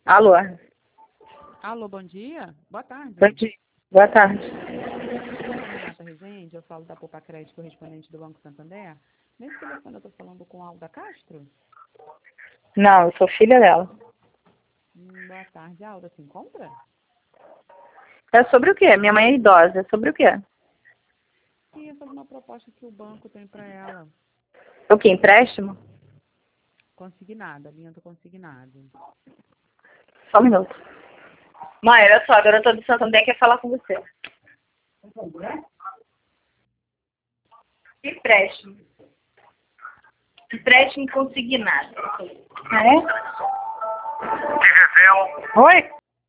Alô? Alô, bom dia? Boa tarde. Bom dia. Boa tarde. Renata Rezende, eu falo da Poupa Crédito, correspondente do Banco Santander. Nesse telefone eu estou falando com a Alda Castro? Não, eu sou filha dela. Boa tarde. A Alda se encontra? É sobre o quê? Minha mãe é idosa. É sobre o quê? Queria fazer uma proposta que o banco tem para ela. O quê? Empréstimo? Consignada, linha do consignado. Só um minuto. Mãe, olha só, a garota do Santander quer falar com você. Empréstimo. Empréstimo consignado. Ah, é? Oi?